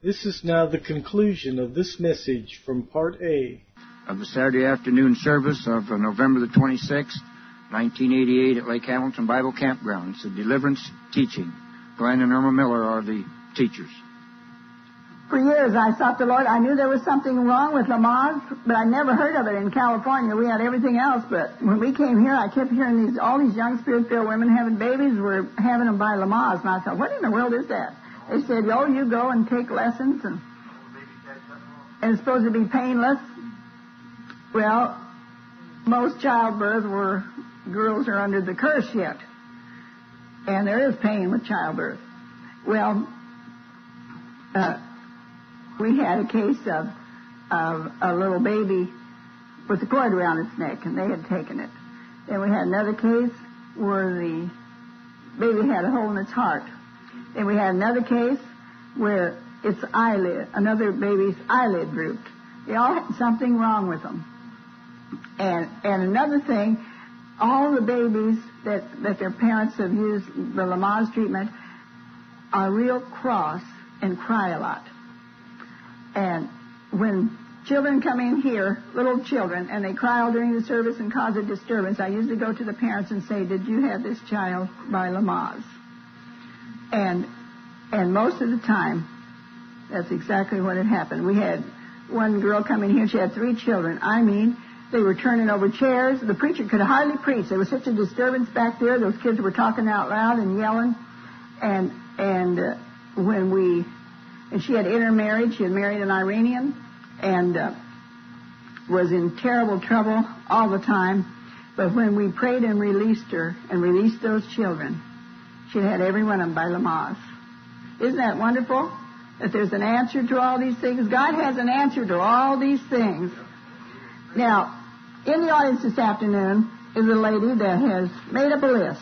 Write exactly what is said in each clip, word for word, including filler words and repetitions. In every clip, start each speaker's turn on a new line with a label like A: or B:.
A: This is now the conclusion of this message from Part A
B: of the Saturday afternoon service of uh, November the twenty-sixth, nineteen eighty-eight at Lake Hamilton Bible Campground. It's a deliverance teaching. Glenn and Irma Miller are the teachers.
C: For years I sought the Lord. I knew there was something wrong with Lamaze, but I never heard of it in California. We had everything else, but when we came here, I kept hearing these all these young spirit-filled women having babies were having them by Lamaze, and I thought, what in the world is that? They said, oh, you go and take lessons, and, and it's supposed to be painless. Well, most childbirth were, girls are under the curse yet. And there is pain with childbirth. Well, uh, we had a case of, of a little baby with a cord around its neck, and they had taken it. Then we had another case where the baby had a hole in its heart. Then we had another case where its eyelid, another baby's eyelid drooped. They all had something wrong with them. And and another thing, all the babies that, that their parents have used the Lamaze treatment are real cross and cry a lot. And when children come in here, little children, and they cry all during the service and cause a disturbance, I usually go to the parents and say, did you have this child by Lamaze? And and most of the time, that's exactly what had happened. We had one girl come in here, she had three children. I mean, they were turning over chairs. The preacher could hardly preach. There was such a disturbance back there. Those kids were talking out loud and yelling. And and uh, when we, and she had intermarried. She had married an Iranian and uh, was in terrible trouble all the time. But when we prayed and released her and released those children, she had every one of them by Lamaze. Isn't that wonderful? That there's an answer to all these things. God has an answer to all these things. Now, in the audience this afternoon is a lady that has made up a list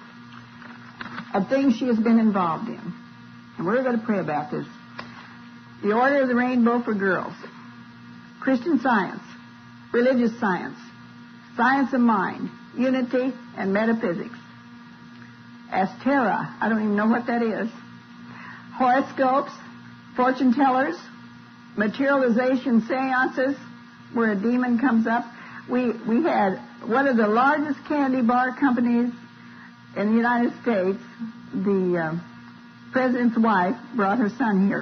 C: of things she has been involved in. And we're going to pray about this. The Order of the Rainbow for girls. Christian Science. Religious Science. Science of Mind. Unity and Metaphysics. Astera. I don't even know what that is. Horoscopes. Fortune tellers. Materialization seances, where a demon comes up. We we had one of the largest candy bar companies in the United States. The uh, president's wife brought her son here.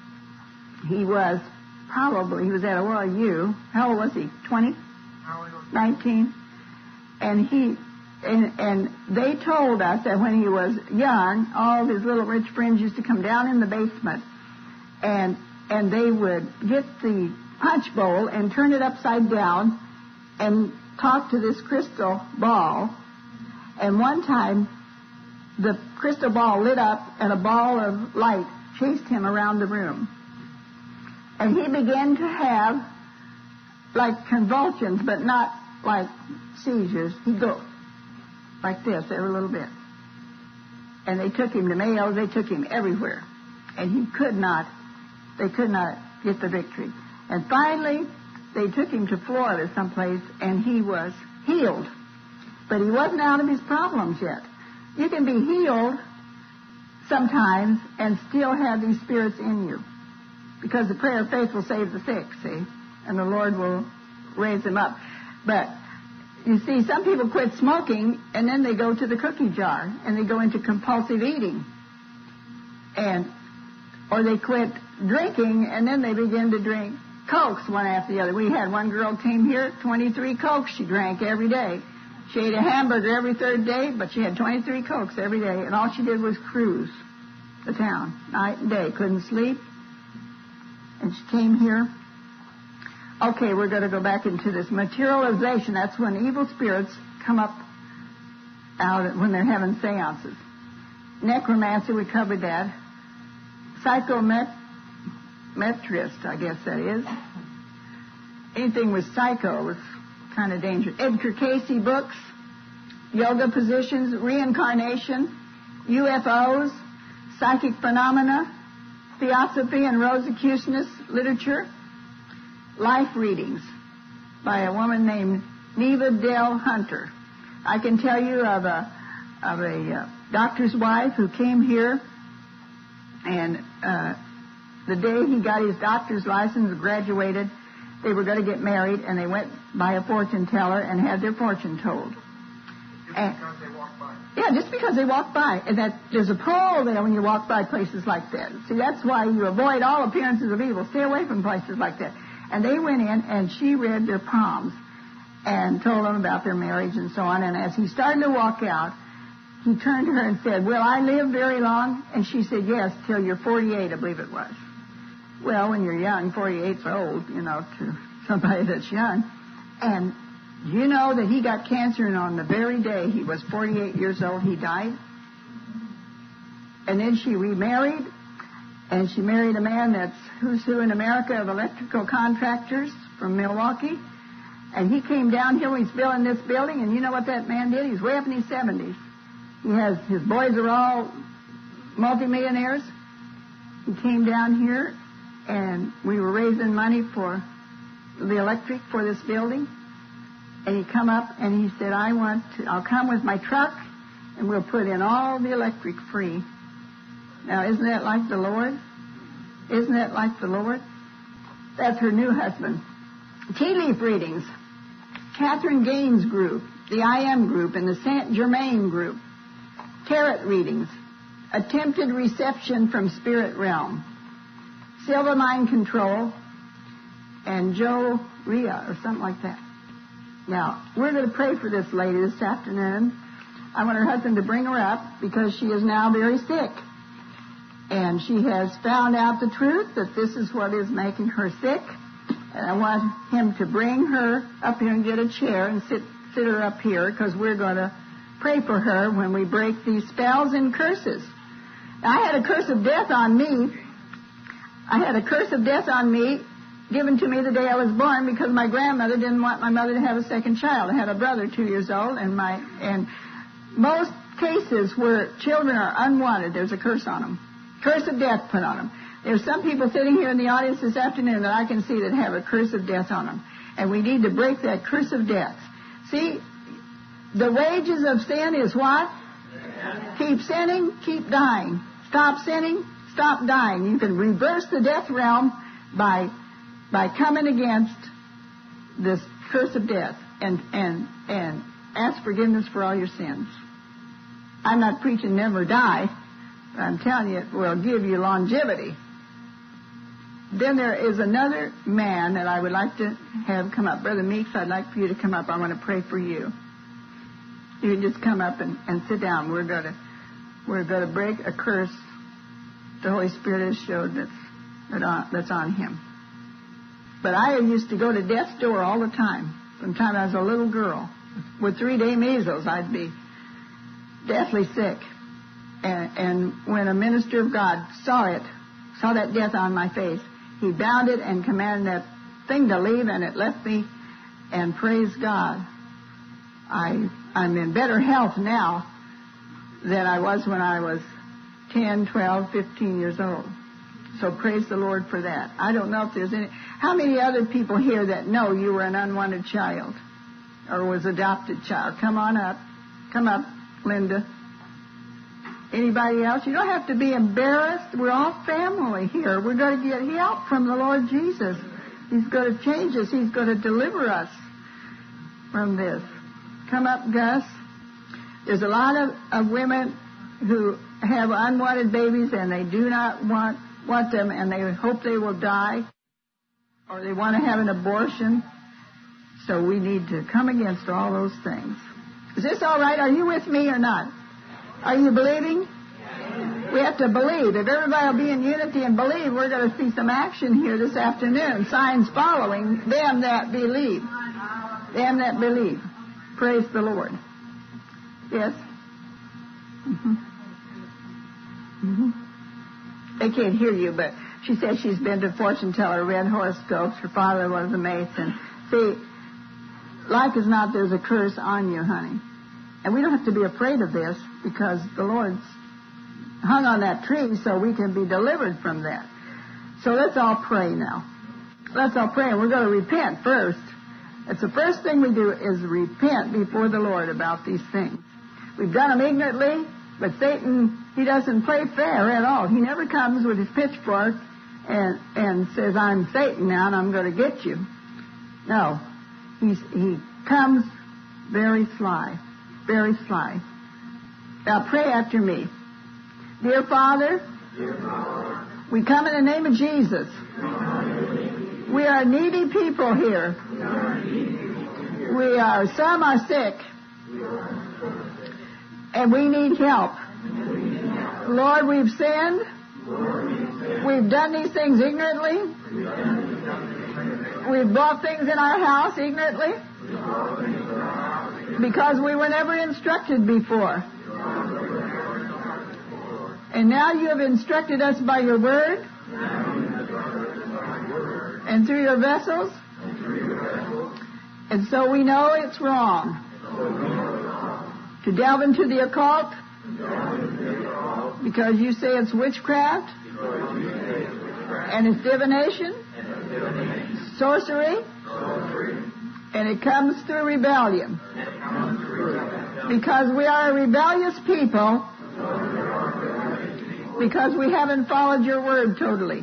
C: He was probably, he was at O R U. How old was he? twenty? nineteen? And he, and, and they told us that when he was young, all of his little rich friends used to come down in the basement and and they would get the punch bowl and turn it upside down and talk to this crystal ball. And one time, the crystal ball lit up and a ball of light chased him around the room. And he began to have like convulsions, but not like seizures. He'd go like this every little bit. And they took him to Mayo, they took him everywhere. And he could not, they could not get the victory. And finally, they took him to Florida someplace, and he was healed. But he wasn't out of his problems yet. You can be healed sometimes and still have these spirits in you. Because the prayer of faith will save the sick, see? And the Lord will raise them up. But, you see, some people quit smoking, and then they go to the cookie jar, and they go into compulsive eating. And, or they quit drinking, and then they begin to drink Cokes one after the other. We had one girl came here, twenty-three Cokes she drank every day. She ate a hamburger every third day, but she had twenty-three Cokes every day, and all she did was cruise the town night and day. Couldn't sleep. And she came here. Okay, we're going to go back into this materialization. That's when evil spirits come up out when they're having seances. Necromancy, we covered that. Psychomet Metrist, I guess that is. Anything with psycho was kind of dangerous. Edgar Cayce books, yoga positions, reincarnation, U F Os, psychic phenomena, theosophy and Rosicrucianist literature, life readings by a woman named Neva Dell Hunter. I can tell you of a of a uh, doctor's wife who came here, and uh, the day he got his doctor's license, graduated, they were going to get married, and they went by a fortune teller and had their fortune told.
B: Just
C: and,
B: because they walk by.
C: Yeah, just because they walk by. And that there's a pole there when you walk by places like that. See, that's why you avoid all appearances of evil. Stay away from places like that. And they went in, and she read their palms and told them about their marriage and so on. And as he started to walk out, he turned to her and said, "Will I live very long?" And she said, "Yes, till you're forty-eight, I believe it was." Well, when you're young, forty-eight's old, you know, to somebody that's young. And you know that he got cancer, and on the very day he was forty-eight years old, he died. And then she remarried, and she married a man that's who's who in America of electrical contractors from Milwaukee. And he came down here when he's building this building, and you know what that man did? He's way up in his seventies. He has, his boys are all multimillionaires. He came down here, and we were raising money for the electric for this building. And he come up and he said, I want to, I'll come with my truck and we'll put in all the electric free. Now, isn't that like the Lord? Isn't that like the Lord? That's her new husband. Tea leaf readings. Catherine Gaines group, the I M group, and the Saint Germain group. Tarot readings. Attempted reception from spirit realm. Silver mind control. And Joe Rhea, or something like that. Now, we're going to pray for this lady this afternoon. I want her husband to bring her up because she is now very sick. And she has found out the truth that this is what is making her sick. And I want him to bring her up here and get a chair and sit, sit her up here because we're going to pray for her when we break these spells and curses. Now, I had a curse of death on me. I had a curse of death on me given to me the day I was born because my grandmother didn't want my mother to have a second child. I had a brother two years old, and my and most cases where children are unwanted, there's a curse on them. Curse of death put on them. There's some people sitting here in the audience this afternoon that I can see that have a curse of death on them. And we need to break that curse of death. See, the wages of sin is what? Keep sinning, keep dying. Stop sinning, stop dying. You can reverse the death realm by by coming against this curse of death and, and, and ask forgiveness for all your sins. I'm not preaching never die, but I'm telling you it will give you longevity. Then there is another man that I would like to have come up. Brother Meeks, I'd like for you to come up. I want to pray for you. You can just come up and, and sit down. We're going to we're going to break a curse the Holy Spirit has showed that's, that on, that's on him. But I used to go to death's door all the time. From the time I was a little girl. With three-day measles, I'd be deathly sick. And, and when a minister of God saw it, saw that death on my face, he bound it and commanded that thing to leave, and it left me. And praise God, I, I'm in better health now than I was when I was ten, twelve, fifteen years old. So praise the Lord for that. I don't know if there's any... How many other people here that know you were an unwanted child or was adopted child? Come on up. Come up, Linda. Anybody else? You don't have to be embarrassed. We're all family here. We're going to get help from the Lord Jesus. He's going to change us. He's going to deliver us from this. Come up, Gus. There's a lot of, of women who have unwanted babies and they do not want want them, and they hope they will die, or they want to have an abortion. So we need to come against all those things. Is this all right? Are you with me or not? Are you believing? We have to believe. If everybody will be in unity and believe, we're going to see some action here this afternoon. Signs following them that believe. Them that believe. Praise the Lord. Yes? Mm-hmm. Mm-hmm. They can't hear you, but she says she's been to fortune teller, read horoscopes. Her father was a Mason. See, like as not, there's a curse on you, honey. And we don't have to be afraid of this because the Lord's hung on that tree so we can be delivered from that. So let's all pray now. Let's all pray, and we're going to repent first. It's the first thing we do is repent before the Lord about these things. We've done them ignorantly. But Satan, he doesn't play fair at all. He never comes with his pitchfork and and says, I'm Satan now and I'm going to get you. No. He's, he comes very sly, very sly. Now pray after me. Dear Father, Dear Father, we come in the name of Jesus. We are needy people here. We are, some are sick. And we need help. Lord, we've sinned. We've done these things ignorantly. We've bought things in our house ignorantly. Because we were never instructed before. And now you have instructed us by your word. And through your vessels. And so we know it's wrong to delve into the occult, because you say it's witchcraft and it's divination, sorcery, and it comes through rebellion. Because we are a rebellious people, because we haven't followed your word totally,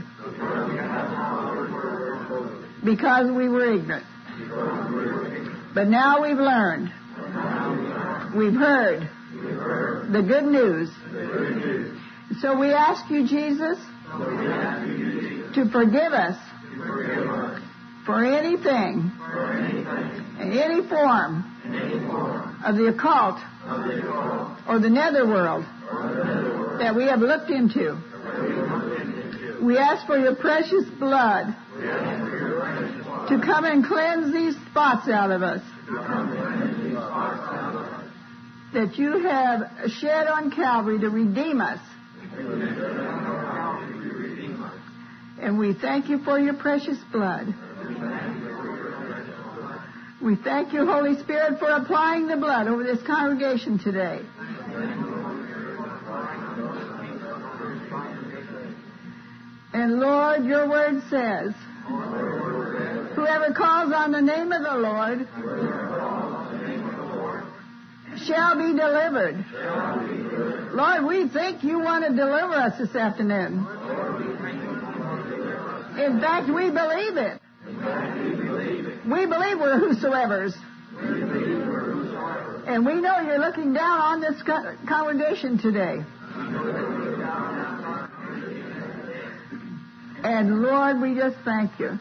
C: because we were ignorant. But now we've learned. We've heard the good news. So we ask you, Jesus, to forgive us for anything, any form of the occult or the netherworld that we have looked into. We ask for your precious blood to come and cleanse these spots out of us that you have shed on Calvary to redeem us. And we thank you for your precious blood. We thank you, Holy Spirit, for applying the blood over this congregation today. And Lord, your word says, whoever calls on the name of the Lord shall be delivered. Lord, we think you want to deliver us this afternoon. In fact, we believe it. We believe we're whosoever's. And we know you're looking down on this congregation today. And Lord, we just thank you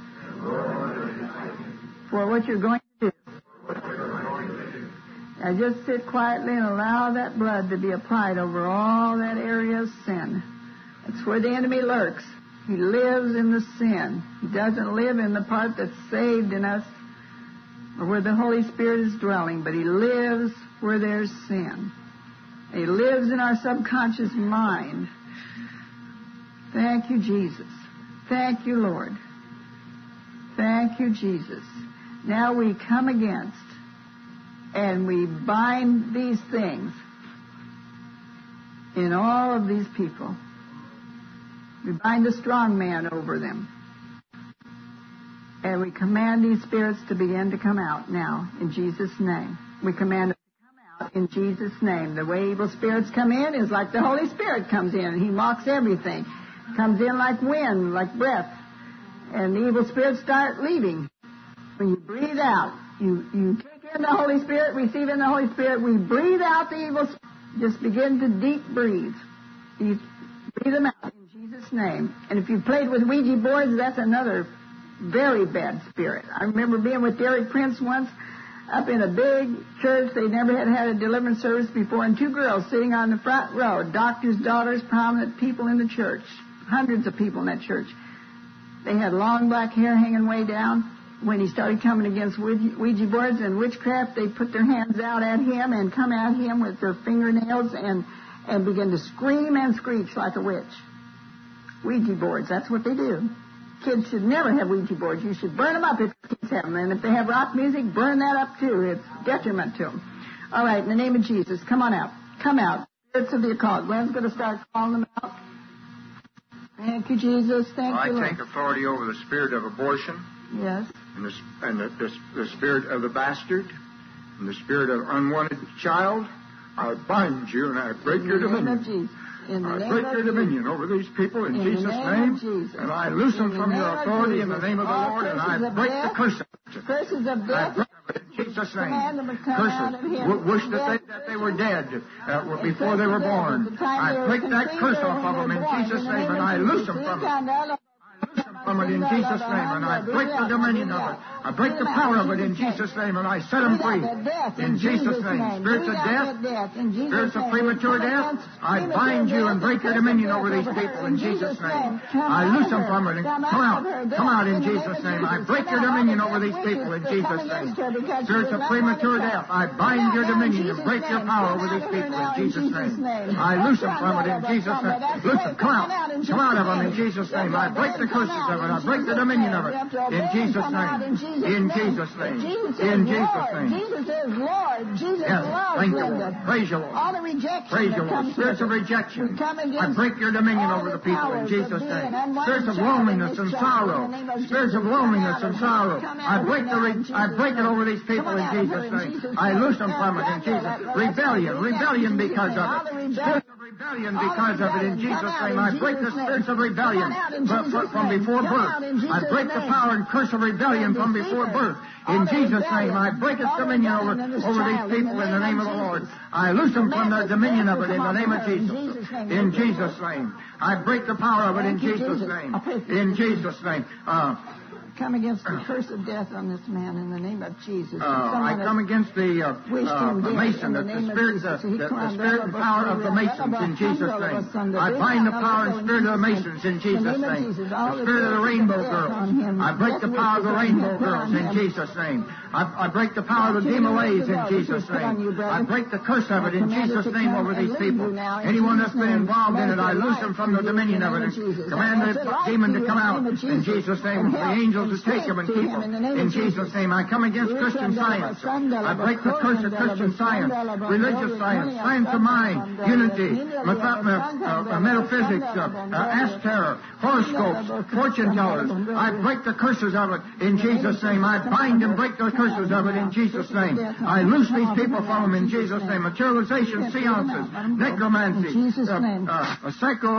C: for what you're going to do. Now just sit quietly and allow that blood to be applied over all that area of sin. That's where the enemy lurks. He lives in the sin. He doesn't live in the part that's saved in us or where the Holy Spirit is dwelling, but he lives where there's sin. He lives in our subconscious mind. Thank you, Jesus. Thank you, Lord. Thank you, Jesus. Now we come against and we bind these things in all of these people. We bind the strong man over them. And we command these spirits to begin to come out now in Jesus' name. We command them to come out in Jesus' name. The way evil spirits come in is like the Holy Spirit comes in and he mocks everything. Comes in like wind, like breath. And the evil spirits start leaving. When you breathe out, you, you take in the Holy Spirit, receive in the Holy Spirit, we breathe out the evil spirit. Just begin to deep breathe. You breathe them out in Jesus' name. And if you've played with Ouija boards, that's another very bad spirit. I remember being with Derek Prince once up in a big church. They never had had a deliverance service before, and two girls sitting on the front row, doctors' daughters, prominent people in the church, hundreds of people in that church. They had long black hair hanging way down. When he started coming against Ouija boards and witchcraft, they put their hands out at him and come at him with their fingernails and, and begin to scream and screech like a witch. Ouija boards, that's what they do. Kids should never have Ouija boards. You should burn them up if kids have them. And if they have rock music, burn that up too. It's detriment to them. All right, in the name of Jesus, come on out. Come out. Spirits of the occult. Glenn's going to start calling them out. Thank you, Jesus. Thank
B: I
C: you, Lord.
B: I take authority over the spirit of abortion.
C: Yes.
B: And, the, and the, the, the spirit of the bastard. And the spirit of unwanted child. I bind you and I break your dominion.
C: In the
B: I
C: name
B: break
C: of
B: your
C: Jesus.
B: dominion over these people in,
C: In the
B: Jesus'
C: name of
B: name.
C: Jesus.
B: And I loose them
C: In the
B: from your
C: name of
B: authority in the
C: Jesus.
B: name of the
C: All
B: Lord. And I
C: curses of
B: break
C: death,
B: the curse.
C: Curses of
B: I
C: death.
B: break it in Jesus' name.
C: Command them to come out of
B: Curses.
C: him.
B: W- wish that they, that they were dead uh, before they were born. I break that curse off of them in Jesus' name, and I loose them from it. From it in Jesus' name, and I break the dominion of it. I break the power of it in Jesus' name, and I set them free in Jesus' name. Spirits of death, spirits of premature death, I bind you and break your dominion over these people in Jesus' name. I loose them from it and come out, come out in Jesus' name. I break your dominion over these people in Jesus' name. Spirits of premature death, I bind your dominion and break your power over these people in Jesus' name. I loose them from it in Jesus' name. Loose them, come out, come out of them in Jesus' name. I break the curses of it. I break the dominion of it in Jesus' name. In Jesus' name. In Jesus' name.
C: Jesus is Lord. Jesus
B: Yes,
C: loves
B: thank you,
C: Linda.
B: Lord. Praise you, Lord.
C: All the rejection
B: Praise you,
C: that
B: Lord.
C: comes
B: Spirits of
C: with it.
B: rejection,
C: We come
B: I
C: against
B: break your dominion
C: all
B: over
C: the
B: the people in
C: powers of
B: Jesus'
C: being
B: name.
C: unwanted
B: Spirits of
C: child
B: loneliness
C: in
B: and
C: this child,
B: sorrow.
C: in the name of
B: Spirits of
C: Jesus,
B: loneliness
C: come
B: and
C: out of her.
B: sorrow.
C: Come out
B: I
C: of
B: break
C: her
B: the
C: now
B: re-
C: in
B: I
C: Jesus'
B: break it
C: name.
B: over these people
C: Come
B: in
C: out of her
B: Jesus'
C: in
B: name.
C: Jesus'
B: I
C: name.
B: loose them from it in
C: Come
B: Jesus'
C: out of her.
B: rebellion,
C: Come out
B: rebellion
C: in Jesus'
B: because
C: name.
B: of
C: All
B: it.
C: the rebellion.
B: Spirits of rebellion
C: All the
B: because of it in
C: rebellion.
B: Jesus'
C: Come out
B: name.
C: in
B: I break the
C: Jesus'
B: spirits of
C: name.
B: rebellion
C: Come out in
B: from,
C: Jesus'
B: from
C: name.
B: before
C: Come
B: birth.
C: out in
B: I
C: Jesus'
B: break the
C: name.
B: power and curse of rebellion from before birth. In Jesus' name, I break its dominion over, over these people in the name of the Lord. I loose them from their dominion of it in the name of Jesus. In Jesus' name. I break the power of it in Jesus' name. In Jesus' name. Uh,
C: Come against the curse of death on this man in the name of Jesus.
B: Uh, I come against the, uh, uh, the mason, the, the spirit, the, the, the spirit and power of the masons in Jesus' name. I bind the power and spirit of the masons in Jesus' name. The spirit of the rainbow girls. I break the power of the rainbow girls in Jesus' name. I, I break the power of the demolays in Jesus' name. I break the curse of it in Jesus' name over these people. Anyone that's been involved in it, I loose them from the dominion of it and command the demon to come out in Jesus' name. The angels to take them and keep them. In Jesus' name, I come against Christian Science. I break the curse of Christian Science, religious science, science of mind, unity, metaph- uh, uh, metaphysics, uh, uh, astrology, horoscopes, fortune tellers. I break the curses of it in Jesus' name. I bind and break the curses of it in Jesus' name. I loose these people from them in Jesus' name. Materialization, seances, necromancy, uh, uh,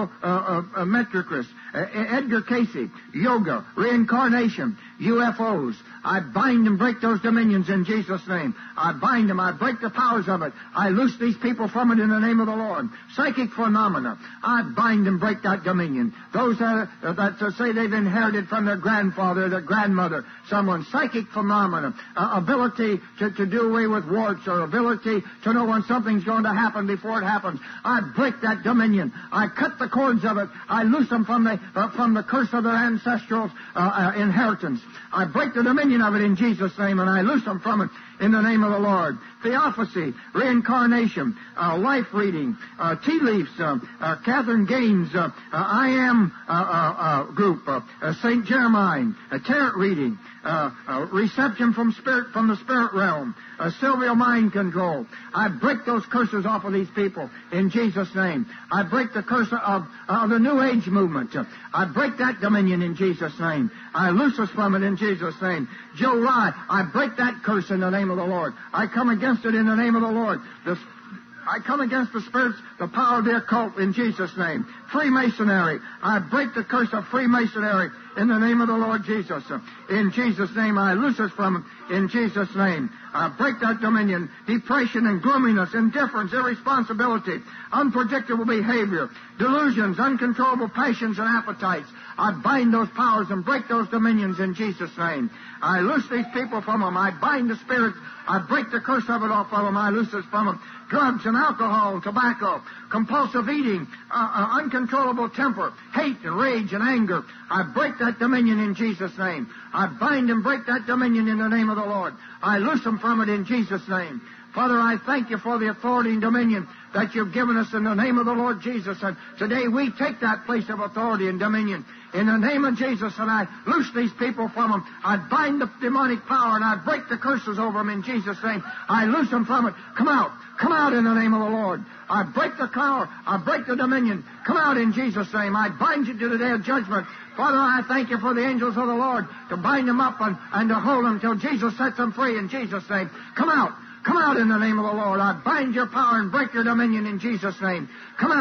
B: psychometricus, uh, uh, Edgar Casey, yoga, reincarnation, U F Os. I bind and break those dominions in Jesus' name. I bind them. I break the powers of it. I loose these people from it in the name of the Lord. Psychic phenomena. I bind and break that dominion. Those uh, that uh, say they've inherited from their grandfather, their grandmother, someone. Psychic phenomena. Uh, ability to, to do away with warts or ability to know when something's going to happen before it happens. I break that dominion. I cut the cords of it. I loose them from the, uh, from the curse of their ancestral uh, uh, inheritance. I break the dominion of it in Jesus' name, and I loose them from it in the name of the Lord. Theophacy, reincarnation, uh, life reading, uh, tea leaves, uh, uh, Catherine Gaines, uh, uh, I Am uh, uh, uh, group, uh, uh, Saint Jeremiah, uh, tarot reading, uh, uh, reception from spirit from the spirit realm, uh, Sylvia mind control. I break those curses off of these people in Jesus' name. I break the curse of, of the New Age movement. I break that dominion in Jesus' name. I loose us from it in Jesus' name. Joe Rye, I break that curse in the name of the Lord. I come against it in the name of the Lord. The, I come against the spirits, the power of the occult in Jesus' name. Freemasonry, I break the curse of Freemasonry in the name of the Lord Jesus. In Jesus' name, I loose us from it in Jesus' name. I break that dominion. Depression and gloominess, indifference, irresponsibility, unpredictable behavior, delusions, uncontrollable passions and appetites. I bind those powers and break those dominions in Jesus' name. I loose these people from them. I bind the spirits. I break the curse of it off of them. I loose us from them. Drugs and alcohol, tobacco, compulsive eating, uh, uh, uncontrollable temper, hate and rage and anger. I break that dominion in Jesus' name. I bind and break that dominion in the name of the Lord. I loose them from it in Jesus' name. Father, I thank you for the authority and dominion that you've given us in the name of the Lord Jesus. And today we take that place of authority and dominion in the name of Jesus, and I loose these people from them. I bind the demonic power, and I break the curses over them in Jesus' name. I loose them from it. Come out. Come out in the name of the Lord. I break the power. I break the dominion. Come out in Jesus' name. I bind you to the day of judgment. Father, I thank you for the angels of the Lord to bind them up and, and to hold them till Jesus sets them free in Jesus' name. Come out. Come out in the name of the Lord. I bind your power and break your dominion in Jesus' name. Come out.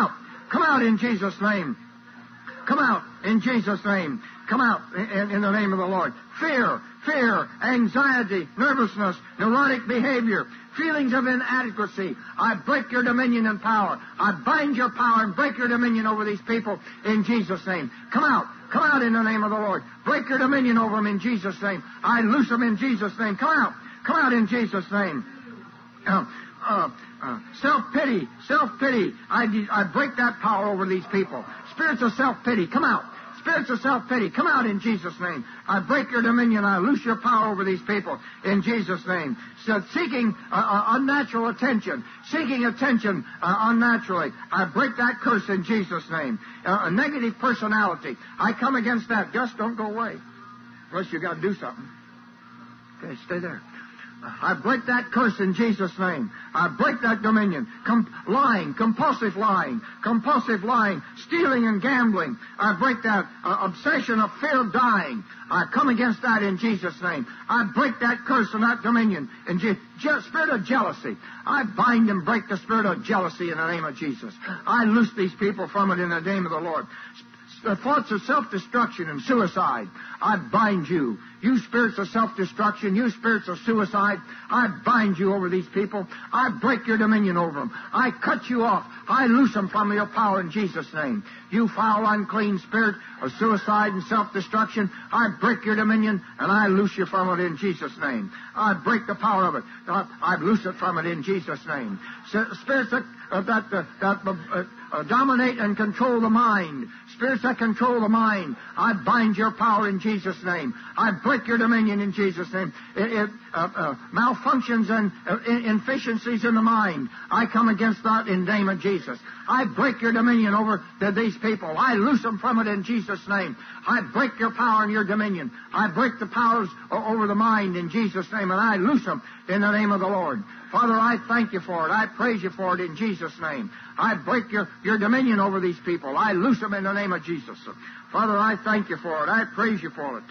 B: Come out in Jesus' name. Come out in Jesus' name. Come out in, in the name of the Lord. Fear, fear, anxiety, nervousness, neurotic behavior, feelings of inadequacy. I break your dominion and power. I bind your power and break your dominion over these people in Jesus' name. Come out. Come out in the name of the Lord. Break your dominion over them in Jesus' name. I loose them in Jesus' name. Come out. Come out in Jesus' name. Uh, uh, uh, self-pity, self-pity. I, I break that power over these people. Spirits of self-pity, come out. Spirits of self-pity, come out in Jesus' name. I break your dominion. I loose your power over these people in Jesus' name. So seeking uh, uh, unnatural attention, seeking attention uh, unnaturally, I break that curse in Jesus' name. Uh, a negative personality, I come against that. Just don't go away. Unless you got to do something. Okay, stay there. I break that curse in Jesus' name. I break that dominion. Com- lying, compulsive lying, compulsive lying, stealing and gambling. I break that uh, obsession of fear of dying. I come against that in Jesus' name. I break that curse and that dominion in Je- Je- spirit of jealousy. I bind and break the spirit of jealousy in the name of Jesus. I loose these people from it in the name of the Lord. The thoughts of self-destruction and suicide, I bind you. You spirits of self-destruction, you spirits of suicide, I bind you over these people. I break your dominion over them. I cut you off. I loose them from your power in Jesus' name. You foul, unclean spirit of suicide and self-destruction, I break your dominion and I loose you from it in Jesus' name. I break the power of it. I, I loose it from it in Jesus' name. So, spirits that, uh, that, uh, that uh, uh, dominate and control the mind, spirits that control the mind, I bind your power in Jesus' name. I break your dominion in Jesus' name. It, it, uh, uh, malfunctions and uh, inefficiencies in the mind, I come against that in the name of Jesus. I break your dominion over the, these people. I loose them from it in Jesus' name. I break your power and your dominion. I break the powers o- over the mind in Jesus' name, and I loose them in the name of the Lord. Father, I thank you for it. I praise you for it in Jesus' name. I break your, your dominion over these people. I loose them in the name of Jesus. Father, I thank you for it. I praise you for it.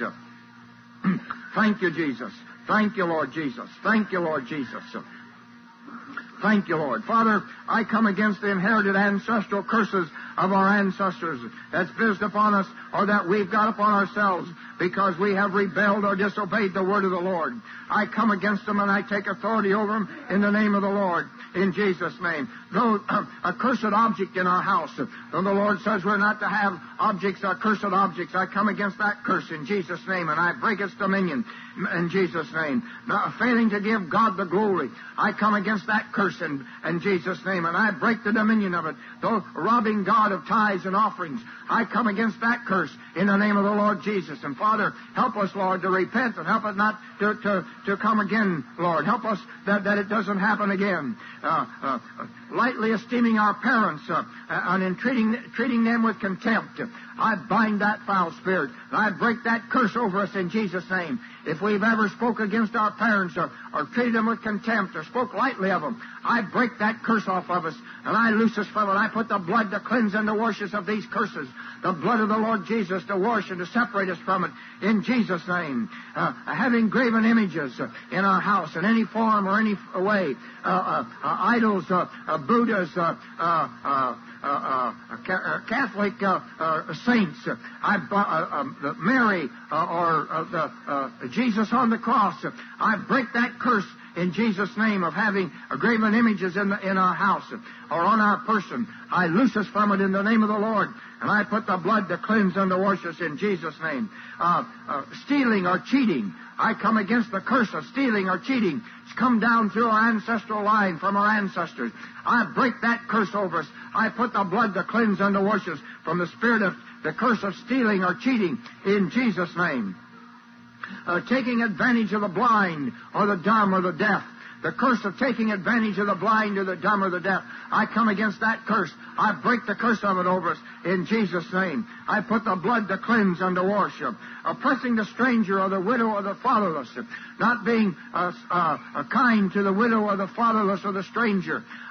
B: Thank you, Jesus. Thank you, Lord Jesus. Thank you, Lord Jesus. Thank you, Lord. Father, I come against the inherited ancestral curses of our ancestors that's visited upon us or that we've got upon ourselves because we have rebelled or disobeyed the word of the Lord. I come against them and I take authority over them in the name of the Lord, in Jesus' name. Though uh, a cursed object in our house, though the Lord says we're not to have objects or cursed objects, I come against that curse in Jesus' name and I break its dominion in Jesus' name. Now, failing to give God the glory, I come against that curse in, in Jesus' name and I break the dominion of it. Though robbing God of tithes and offerings, I come against that curse in the name of the Lord Jesus. And Father, help us, Lord, to repent and help us not to, to, to come again, Lord. Help us that, that it doesn't happen again. Uh, uh, lightly esteeming our parents uh, and in treating, treating them with contempt, I bind that foul spirit. I break that curse over us in Jesus' name. If we've ever spoke against our parents or, or treated them with contempt or spoke lightly of them, I break that curse off of us and I loose us from it. I put the blood to cleanse and to wash us of these curses. The blood of the Lord Jesus to wash and to separate us from it in Jesus' name. Uh, having graven images uh, in our house in any form or any way, uh, uh, uh, idols, uh, uh, Buddhas, uh, uh, uh, Uh, uh, Catholic uh, uh, saints, uh, I, uh, uh, Mary uh, or uh, the, uh, Jesus on the cross, uh, I break that curse in Jesus' name of having graven images in, the, in our house or on our person. I loose us from it in the name of the Lord, and I put the blood to cleanse and to wash us in Jesus' name. Uh, uh, stealing or cheating, I come against the curse of stealing or cheating. It's come down through our ancestral line from our ancestors. I break that curse over us. I put the blood to cleanse and to wash us from the spirit of the curse of stealing or cheating in Jesus' name. Uh, taking advantage of the blind or the dumb or the deaf. The curse of taking advantage of the blind or the dumb or the deaf. I come against that curse. I break the curse of it over us in Jesus' name. I put the blood to cleanse and to wash them. Oppressing the stranger or the widow or the fatherless. Not being uh, uh, kind to the widow or the fatherless or the stranger.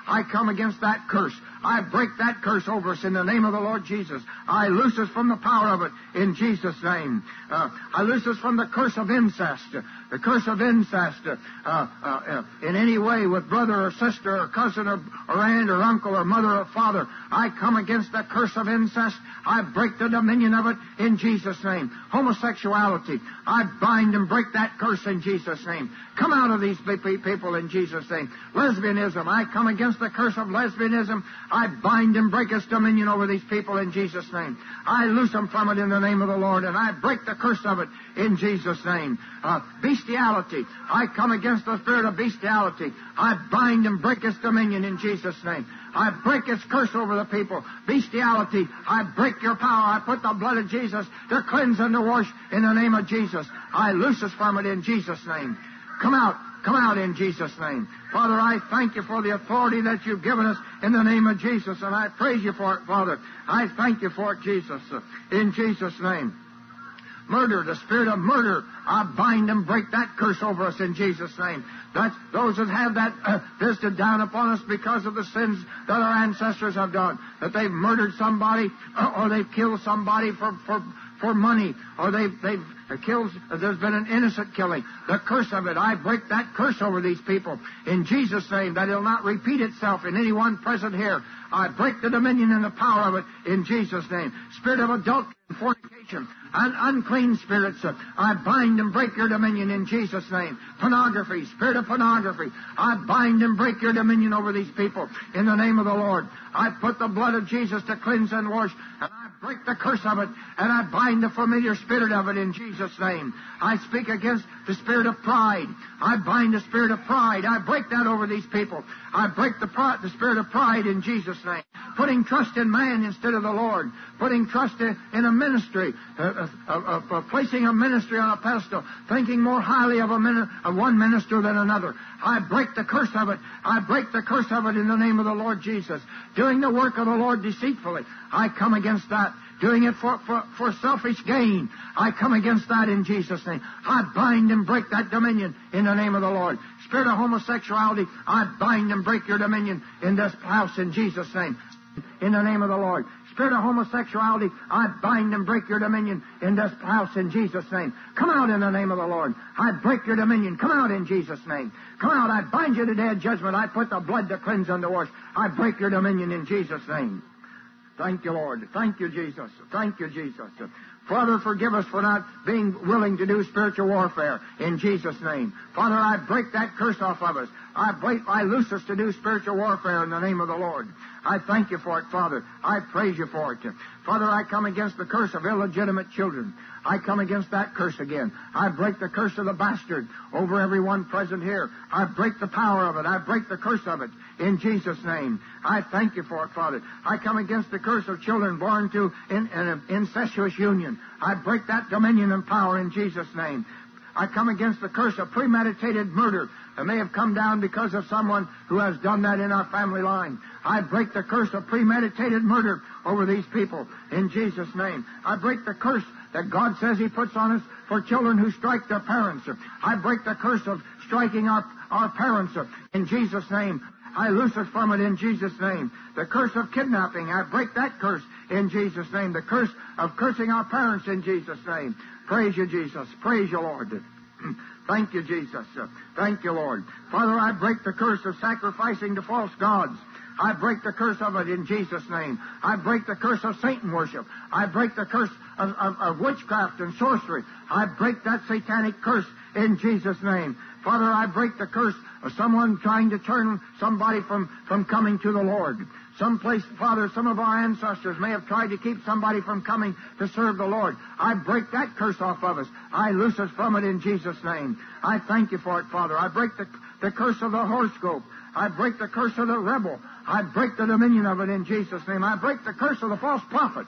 B: I come against that curse. I break that curse over us in the name of the Lord Jesus. I loose us from the power of it in Jesus' name. Uh, I loose us from the curse of incest. The curse of incest uh, uh, uh, in any way with brother or sister or cousin or, or aunt or uncle or mother or father. I come against the curse of incest. I break the dominion of it in Jesus' name. Homosexuality, I bind and break that curse in Jesus' name. Come out of these people in Jesus' name. Lesbianism, I come against the curse of lesbianism. I bind and break its dominion over these people in Jesus' name. I loose them from it in the name of the Lord, and I break the curse of it in Jesus' name. Uh, bestiality, I come against the spirit of bestiality. I bind and break its dominion in Jesus' name. I break its curse over the people. Bestiality, I break your power. I put the blood of Jesus to cleanse and to wash in the name of Jesus. I loose us from it in Jesus' name. Come out. Come out in Jesus' name. Father, I thank you for the authority that you've given us in the name of Jesus, and I praise you for it, Father. I thank you for it, Jesus, in Jesus' name. Murder, the spirit of murder, I bind and break that curse over us in Jesus' name. That's those that have that uh, visited down upon us because of the sins that our ancestors have done, that they've murdered somebody uh, or they've killed somebody for for for money, or they've they've killed. There's been an innocent killing. The curse of it, I break that curse over these people in Jesus' name, that it'll not repeat itself in anyone present here. I break the dominion and the power of it in Jesus' name. Spirit of adultery and fornication and unclean spirits, uh, I bind and break your dominion in Jesus' name. Pornography, spirit of pornography, I bind and break your dominion over these people in the name of the Lord. I put the blood of Jesus to cleanse and wash, and I break the curse of it, and I bind the familiar spirit of it in Jesus' name. I speak against the spirit of pride. I bind the spirit of pride. I break that over these people. I break the, pride, the spirit of pride in Jesus' name. Putting trust in man instead of the Lord. Putting trust in, in a ministry. Uh, uh, uh, uh, placing a ministry on a pedestal. Thinking more highly of, a min- of one minister than another. I break the curse of it. I break the curse of it in the name of the Lord Jesus. Doing the work of the Lord deceitfully, I come against that. Doing it for, for, for selfish gain, I come against that in Jesus' name. I bind and break that dominion in the name of the Lord. Spirit of homosexuality, I bind and break your dominion in this house in Jesus' name. In the name of the Lord. Spirit of homosexuality, I bind and break your dominion in this house in Jesus' name. Come out in the name of the Lord. I break your dominion. Come out in Jesus' name. Come out. I bind you to dead judgment. I put the blood to cleanse and to wash. I break your dominion in Jesus' name. Thank you, Lord. Thank you, Jesus. Thank you, Jesus. Father, forgive us for not being willing to do spiritual warfare in Jesus' name. Father, I break that curse off of us. I break, I loose us to do spiritual warfare in the name of the Lord. I thank you for it, Father. I praise you for it. Father, I come against the curse of illegitimate children. I come against that curse again. I break the curse of the bastard over everyone present here. I break the power of it. I break the curse of it in Jesus' name. I thank you for it, Father. I come against the curse of children born to in, in an incestuous union. I break that dominion and power in Jesus' name. I come against the curse of premeditated murder that may have come down because of someone who has done that in our family line. I break the curse of premeditated murder over these people in Jesus' name. I break the curse that God says He puts on us for children who strike their parents. I break the curse of striking our, our parents in Jesus' name. I loose us from it in Jesus' name. The curse of kidnapping, I break that curse in Jesus' name. The curse of cursing our parents in Jesus' name. Praise you, Jesus. Praise you, Lord. Thank you, Jesus. Thank you, Lord. Father, I break the curse of sacrificing to false gods. I break the curse of it in Jesus' name. I break the curse of Satan worship. I break the curse of, of, of witchcraft and sorcery. I break that satanic curse in Jesus' name. Father, I break the curse of someone trying to turn somebody from, from coming to the Lord. Someplace, Father, some of our ancestors may have tried to keep somebody from coming to serve the Lord. I break that curse off of us. I loose us from it in Jesus' name. I thank you for it, Father. I break the, the curse of the horoscope. I break the curse of the rebel. I break the dominion of it in Jesus' name. I break the curse of the false prophet.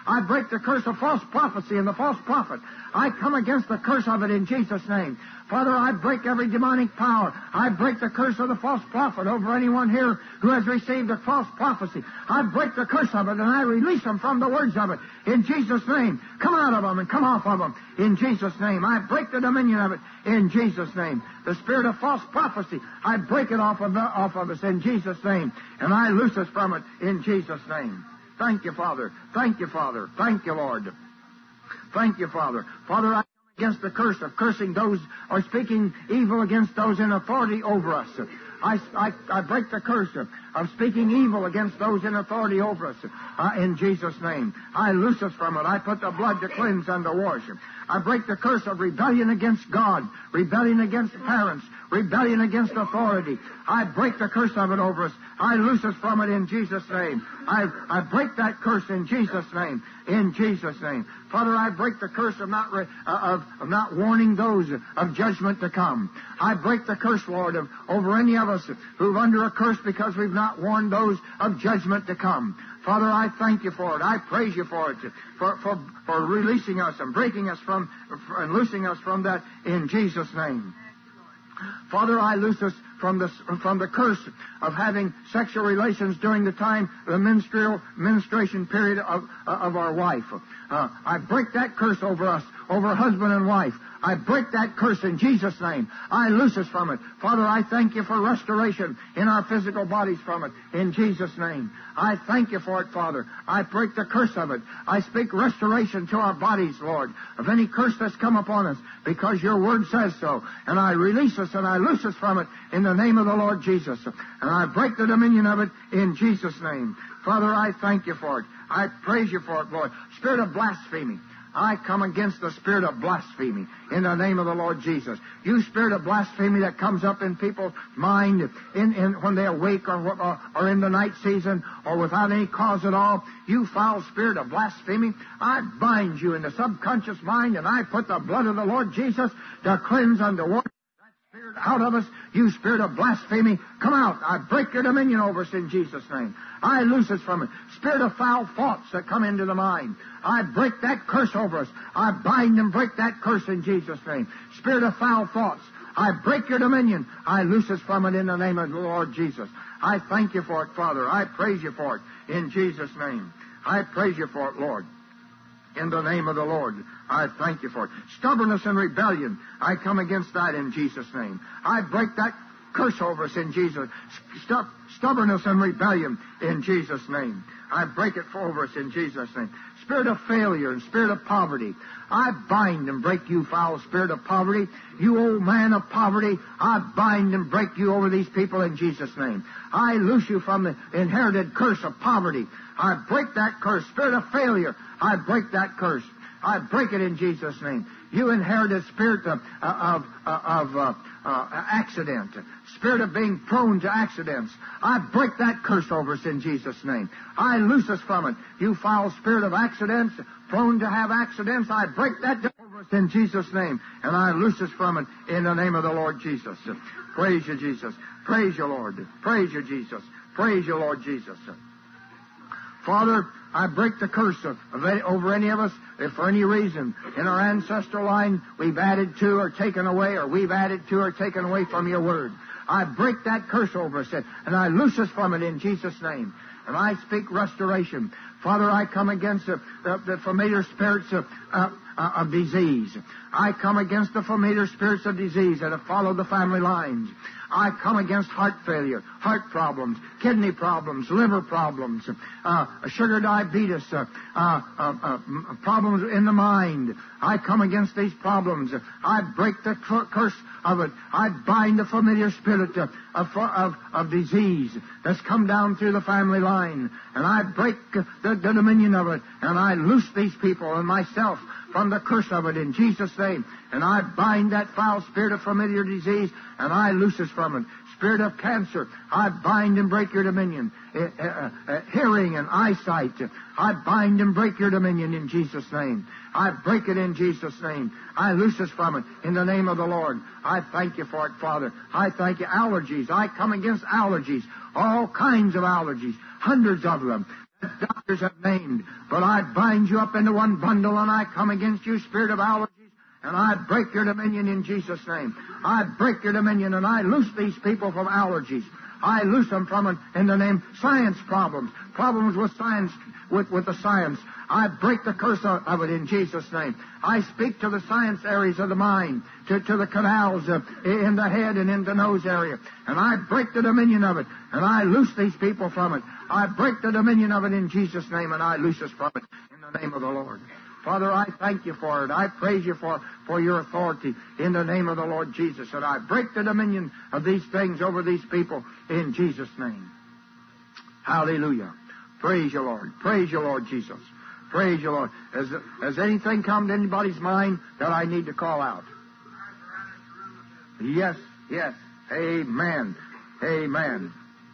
B: I break the curse of false prophecy and the false prophet. I come against the curse of it in Jesus' name. Father, I break every demonic power. I break the curse of the false prophet over anyone here who has received a false prophecy. I break the curse of it, and I release them from the words of it in Jesus' name. Come out of them and come off of them in Jesus' name. I break the dominion of it in Jesus' name. The spirit of false prophecy, I break it off of, the, off of us in Jesus' name, and I loose us from it in Jesus' name. Thank you, Father. Thank you, Father. Thank you, Lord. Thank you, Father. Father, I come against the curse of cursing those or speaking evil against those in authority over us. I, I, I break the curse of, of speaking evil against those in authority over us uh, in Jesus' name. I loose us from it. I put the blood to cleanse and to wash. I break the curse of rebellion against God, rebellion against parents, rebellion against authority. I break the curse of it over us. I loose us from it in Jesus' name. I, I break that curse in Jesus' name. In Jesus' name. Father, I break the curse of not, re, uh, of, of not warning those of judgment to come. I break the curse, Lord, of over any of us who've under a curse because we've not warned those of judgment to come. Father, I thank you for it. I praise you for it, for, for, for releasing us and breaking us from, and loosing us from that in Jesus' name. Father, I loose us from the, from the curse of having sexual relations during the time, the menstrual menstruation period of, of our wife. Uh, I break that curse over us, over husband and wife. I break that curse in Jesus' name. I loose us from it. Father, I thank you for restoration in our physical bodies from it, in Jesus' name. I thank you for it, Father. I break the curse of it. I speak restoration to our bodies, Lord, of any curse that's come upon us, because your word says so. And I release us and I loose us from it in the name of the Lord Jesus. And I break the dominion of it in Jesus' name. Father, I thank you for it. I praise you for it, Lord. Spirit of blasphemy, I come against the spirit of blasphemy in the name of the Lord Jesus. You spirit of blasphemy that comes up in people's mind in, in, when they awake or, or, or in the night season or without any cause at all, you foul spirit of blasphemy, I bind you in the subconscious mind, and I put the blood of the Lord Jesus to cleanse and to wash that spirit out of us. You spirit of blasphemy, come out. I break your dominion over us in Jesus' name. I loose us from it. Spirit of foul thoughts that come into the mind, I break that curse over us. I bind and break that curse in Jesus' name. Spirit of foul thoughts, I break your dominion. I loose us from it in the name of the Lord Jesus. I thank you for it, Father. I praise you for it in Jesus' name. I praise you for it, Lord. In the name of the Lord, I thank you for it. Stubbornness and rebellion, I come against that in Jesus' name. I break that curse over us in Jesus. St- stubbornness and rebellion in Jesus' name. I break it over us in Jesus' name. Spirit of failure and spirit of poverty, I bind and break you, foul spirit of poverty. You old man of poverty, I bind and break you over these people in Jesus' name. I loose you from the inherited curse of poverty. I break that curse. Spirit of failure, I break that curse. I break it in Jesus' name. You inherited spirit of, of, of uh, uh, accident, spirit of being prone to accidents. I break that curse over us in Jesus' name. I loose us from it. You foul spirit of accidents, prone to have accidents, I break that over us in Jesus' name. And I loose us from it in the name of the Lord Jesus. Praise you, Jesus. Praise you, Lord. Praise you, Jesus. Praise you, Lord Jesus. Father, I break the curse of, of any, over any of us if for any reason in our ancestral line we've added to or taken away, or we've added to or taken away from your word. I break that curse over us and I loose us from it in Jesus' name. And I speak restoration. Father, I come against the, the, the familiar spirits of, uh, uh, of disease. I come against the familiar spirits of disease that have followed the family lines. I come against heart failure, heart problems, kidney problems, liver problems, uh, sugar diabetes, uh, uh, uh, uh, problems in the mind. I come against these problems. I break the curse of it. I bind the familiar spirit of, of, of, of disease that's come down through the family line. And I break the, the dominion of it. And I loose these people and myself from the curse of it in Jesus' name. And I bind that foul spirit of familiar disease, and I loose us from it. Spirit of cancer, I bind and break your dominion. Uh, uh, uh, hearing and eyesight, I bind and break your dominion in Jesus' name. I break it in Jesus' name. I loose us from it in the name of the Lord. I thank you for it, Father. I thank you. Allergies, I come against allergies, all kinds of allergies, hundreds of them. that doctors have named. But I bind you up into one bundle, and I come against you, spirit of allergies, and I break your dominion in Jesus' name. I break your dominion, and I loose these people from allergies. I loose them from it in the name. Science problems, problems with science, with, with the science. I break the curse of it in Jesus' name. I speak to the science areas of the mind, to, to the canals uh, in the head and in the nose area. And I break the dominion of it, and I loose these people from it. I break the dominion of it in Jesus' name, and I loose us from it in the name of the Lord. Father, I thank you for it. I praise you for, for your authority in the name of the Lord Jesus. And I break the dominion of these things over these people in Jesus' name. Hallelujah. Praise you, Lord. Praise you, Lord Jesus. Praise you, Lord. Has, has anything come to anybody's mind that I need to call out? Yes, yes. Amen. Amen.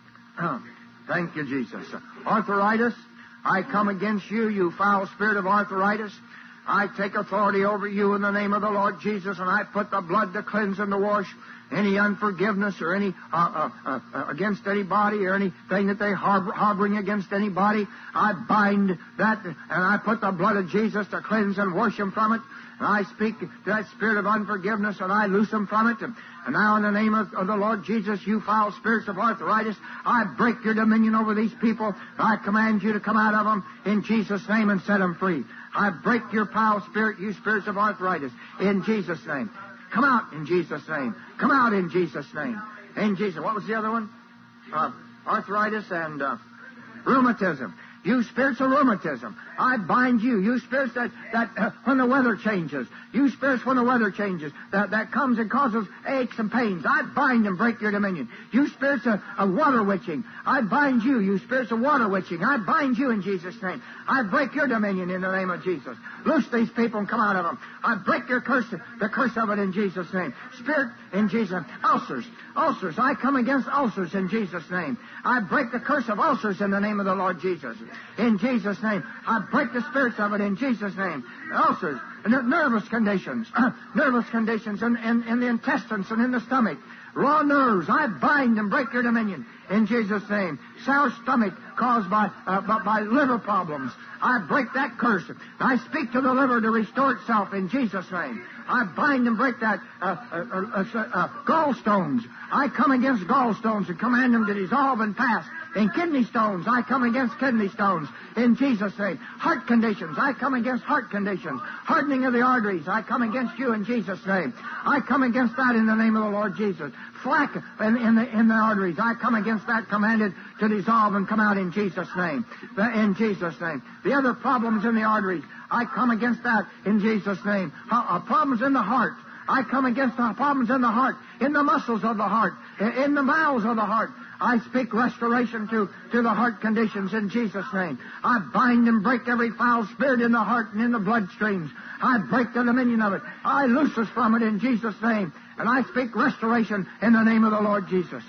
B: Thank you, Jesus. Arthritis, I come against you, you foul spirit of arthritis. I take authority over you in the name of the Lord Jesus, and I put the blood to cleanse and to wash any unforgiveness or any uh, uh, uh, against anybody or anything that they harbor, harboring against anybody. I bind that, and I put the blood of Jesus to cleanse and wash them from it. And I speak to that spirit of unforgiveness, and I loose them from it. And, and now in the name of, of the Lord Jesus, you foul spirits of arthritis, I break your dominion over these people. I command you to come out of them in Jesus' name and set them free. I break your foul spirit, you spirits of arthritis, in Jesus' name. Come out in Jesus' name. Come out in Jesus' name. In Jesus. What was the other one? Uh, arthritis and uh, rheumatism. You spirits of rheumatism, I bind you. You spirits that, that uh, when the weather changes, you spirits when the weather changes, that, that comes and causes aches and pains, I bind and break your dominion. You spirits of, of water witching, I bind you. You spirits of water witching, I bind you in Jesus' name. I break your dominion in the name of Jesus. Loose these people and come out of them. I break your curse, the curse of it in Jesus' name. Spirit in Jesus' name. Ulcers, ulcers, I come against ulcers in Jesus' name. I break the curse of ulcers in the name of the Lord Jesus. In Jesus' name. I break the spirits of it in Jesus' name. Ulcers, nervous conditions, nervous conditions in, in, in the intestines and in the stomach. Raw nerves, I bind and break your dominion in Jesus' name. Sour stomach caused by, uh, by, by liver problems, I break that curse. I speak to the liver to restore itself in Jesus' name. I bind and break that uh, uh, uh, uh, gallstones. I come against gallstones and command them to dissolve and pass. In kidney stones, I come against kidney stones in Jesus' name. Heart conditions, I come against heart conditions. Hardening of the arteries, I come against you in Jesus' name. I come against that in the name of the Lord Jesus. Flack in, in, the, in the arteries, I come against that, commanded to dissolve and come out in Jesus' name. In Jesus' name. The other problems in the arteries, I come against that in Jesus' name. Uh, problems in the heart, I come against the problems in the heart, in the muscles of the heart, in the bowels of the heart. I speak restoration to, to the heart conditions in Jesus' name. I bind and break every foul spirit in the heart and in the bloodstreams. I break the dominion of it. I loose us from it in Jesus' name. And I speak restoration in the name of the Lord Jesus.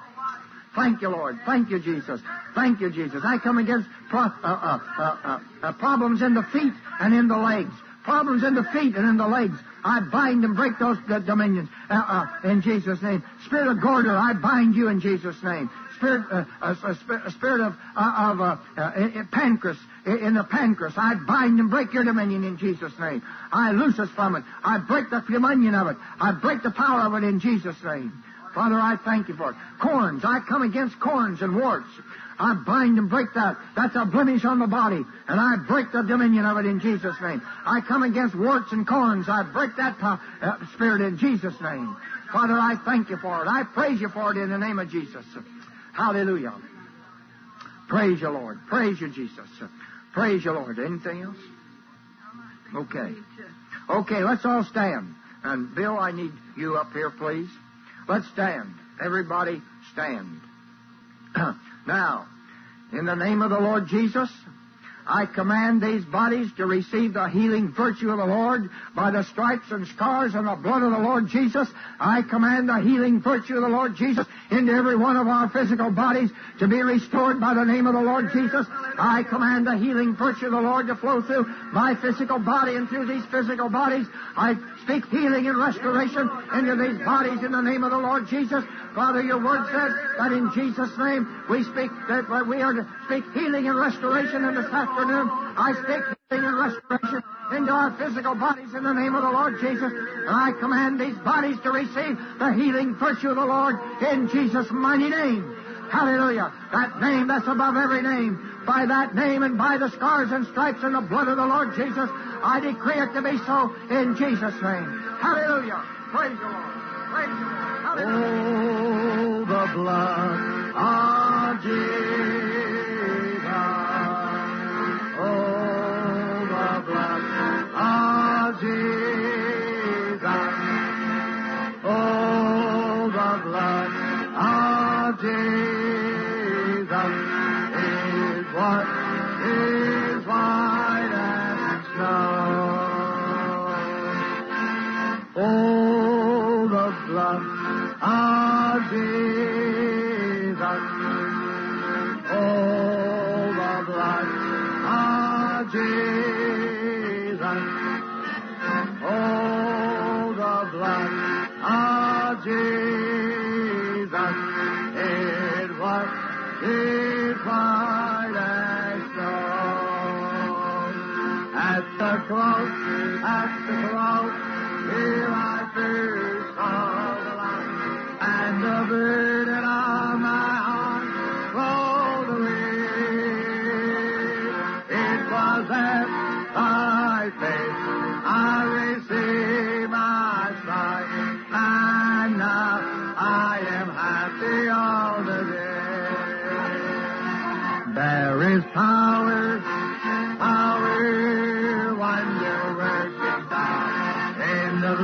B: Thank you, Lord. Thank you, Jesus. Thank you, Jesus. I come against pro- uh, uh, uh, uh, uh, problems in the feet and in the legs. Problems in the feet and in the legs. I bind and break those uh, dominions uh, uh, in Jesus' name. Spirit of Gorder, I bind you in Jesus' name. Spirit, uh, uh, uh, spirit of, uh, of uh, uh, pancreas, in the pancreas, I bind and break your dominion in Jesus' name. I loose us from it. I break the dominion of it. I break the power of it in Jesus' name. Father, I thank you for it. Corns, I come against corns and warts. I bind and break that. That's a blemish on the body. And I break the dominion of it in Jesus' name. I come against warts and corns. I break that uh, spirit in Jesus' name. Father, I thank you for it. I praise you for it in the name of Jesus. Hallelujah. Praise you, Lord. Praise you, Jesus. Praise you, Lord. Anything else? Okay. Okay, let's all stand. And Bill, I need you up here, please. Let's stand. Everybody stand. Now, in the name of the Lord Jesus, I command these bodies to receive the healing virtue of the Lord by the stripes and scars and the blood of the Lord Jesus. I command the healing virtue of the Lord Jesus into every one of our physical bodies to be restored by the name of the Lord Jesus. I command the healing virtue of the Lord to flow through my physical body and through these physical bodies. I speak healing and restoration into these bodies in the name of the Lord Jesus. Father, your word says that in Jesus' name we speak that we are to speak healing and restoration in this afternoon. I speak healing and restoration into our physical bodies in the name of the Lord Jesus. And I command these bodies to receive the healing virtue of the Lord in Jesus' mighty name. Hallelujah. That name that's above every name. By that name and by the scars and stripes and the blood of the Lord Jesus, I decree it to be so in Jesus' name. Hallelujah. Praise the Lord. Praise the Lord. Hallelujah.
D: Oh, the blood of Jesus. Oh, the blood of Jesus. Oh, the blood of Jesus is what is white as snow. Oh, the blood of Jesus. Oh, the blood of Jesus. Oh, the blood of Jesus is what is white as snow. At the cross, at the cross, here I first saw the light, and the burden of my heart rolled away. It was at thy faith I received my sight, and now I am happy all the day. There is power, power, wonder working power in the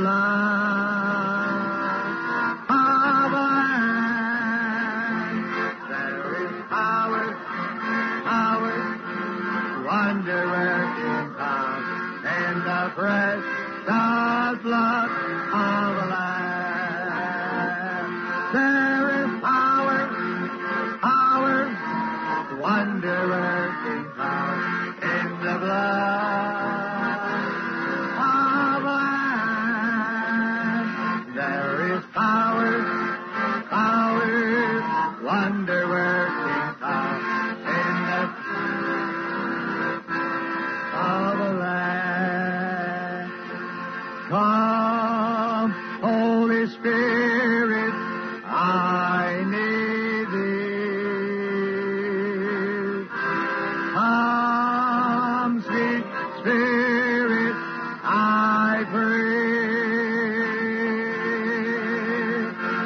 D: blood of the Lamb. There is power, power, wonder working power in the precious blood of the Lamb. There is power, power, wonder working power in the blood of the Lamb. There is power, power, wonder working power in the of the Lamb. Come, Holy Spirit, I need thee. Come, sweet Spirit, I pray.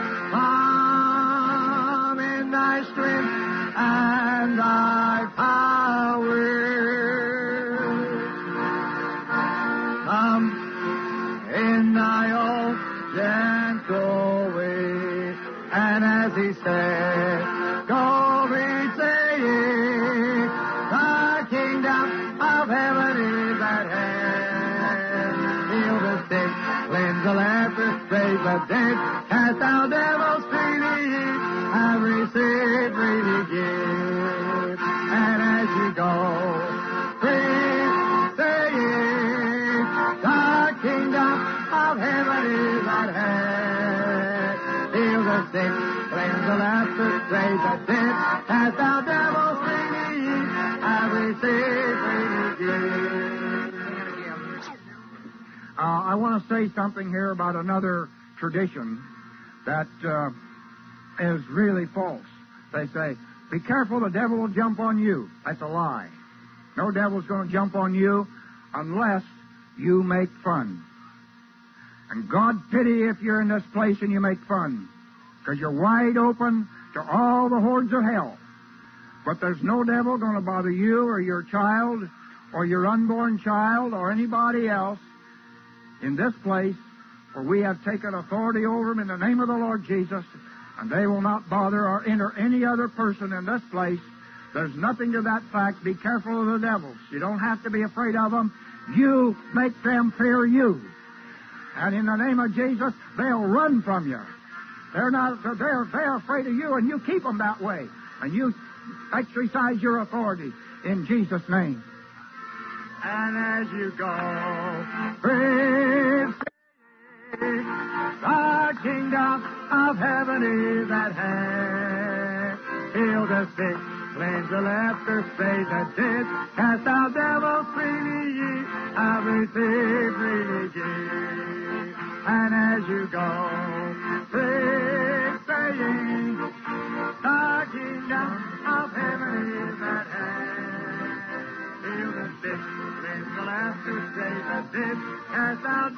D: Come in thy strength and thy power. Come in thy own gentle way. And as he said, go be saying, the kingdom of heaven is at hand. Heal the sick, cleanse the leper, raise the dead, cast out devils freely, have received freely give. And as you go, preach, saying, the kingdom of heaven is at hand. Heal the sick, cleanse the leper, raise the dead, cast out devils freely, have received freely give.
B: Uh, I want to say something here about another tradition that uh, is really false. They say, be careful, the devil will jump on you. That's a lie. No devil's going to jump on you unless you make fun. And God pity if you're in this place and you make fun, because you're wide open to all the hordes of hell. But there's no devil going to bother you or your child or your unborn child or anybody else in this place, for we have taken authority over them in the name of the Lord Jesus, and they will not bother or enter any other person in this place There's nothing to that fact. Be careful of the devils. You don't have to be afraid of them. You make them fear you. And in the name of Jesus, they'll run from you. They're not, they're, they're afraid of you, and you keep them that way. And you exercise your authority in Jesus' name. And as you go, praise the kingdom of heaven is at hand. Heal the sick, cleanse the leper, save the dead, cast out devils, freely ye have received, freely give. And as you go, praise, saying, the kingdom of heaven is at hand. Heal the sick, cleanse the leper, save the dead, cast out